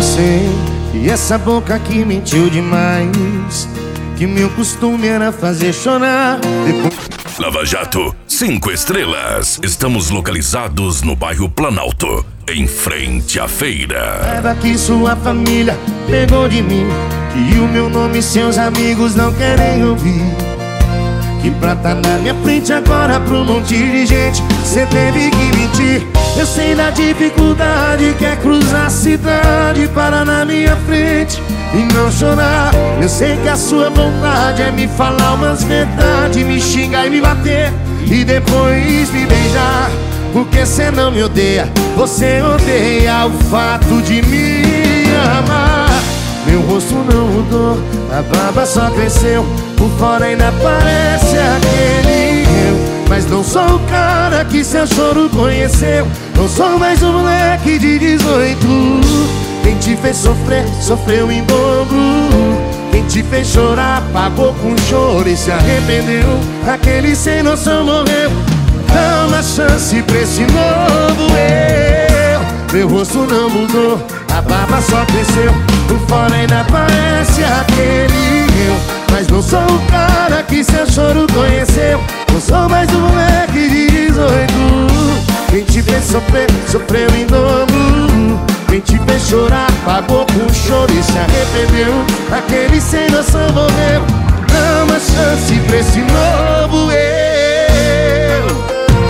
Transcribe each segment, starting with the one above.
sei que essa boca aqui mentiu demais, que meu costume era fazer chorar depois... Lava Jato, 5 estrelas. Estamos localizados no bairro Planalto, em frente à feira. Saiba que sua família pegou de mim, que o meu nome seus amigos não querem ouvir, que pra tá na minha frente agora pro monte de gente cê teve que mentir. Eu sei da dificuldade que é cruzar a cidade, parar na minha frente e não chorar. Eu sei que a sua vontade é me falar umas verdades, me xingar e me bater e depois me beijar. Porque cê não me odeia, você odeia o fato de me amar. Meu rosto não mudou, a barba só cresceu, por fora ainda parece aquele eu. Mas não sou o cara que seu choro conheceu, não sou mais um moleque de 18. Quem te fez sofrer, sofreu em dobro. Quem te fez chorar, pagou com choro e se arrependeu. Aquele sem noção morreu. Dá uma chance pra esse novo eu. Meu rosto não mudou, a barba só cresceu, por fora ainda parece aquele eu. Mas não sou o cara que seu choro conheceu, não sou mais um moleque de 18. Quem te fez sofrer, sofreu em dobro. Quem te fez chorar, pagou com choro e se arrependeu. Aquele sem noção morreu. Dá uma chance pra esse novo eu.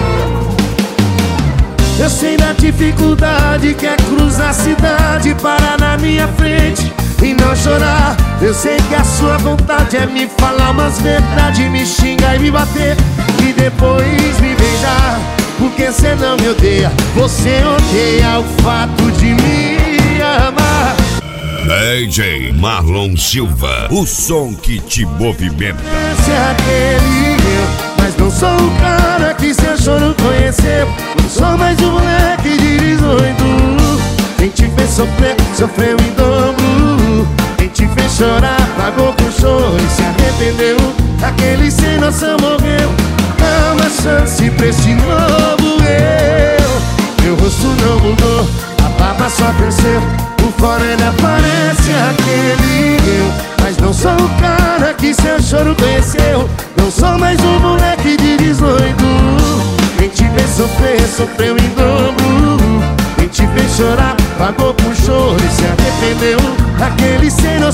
Eu sei da dificuldade que é cruzar a cidade, parar na minha frente e não chorar. Eu sei que a sua vontade é me falar umas verdades, me xingar e me bater e depois me beijar. Porque cê não me odeia, você odeia o fato de me amar. DJ Marlon Silva, o som que te movimenta. Esse é aquele eu, mas não sou o cara que seu choro conheceu, não sou mais um moleque de 18. Quem te fez sofrer, sofreu em dobro. Quem te fez chorar, pagou com choro e se arrependeu. Aquele sem noção morreu. Dá uma chance pra esse novo eu. Meu rosto não mudou, a barba só cresceu, por fora ainda parece aquele eu. Mas não sou o cara que seu choro conheceu, não sou mais um moleque de 18. Quem te fez sofrer, sofreu em dobro. Quem te fez chorar, pagou por choro e se arrependeu. Aquele sem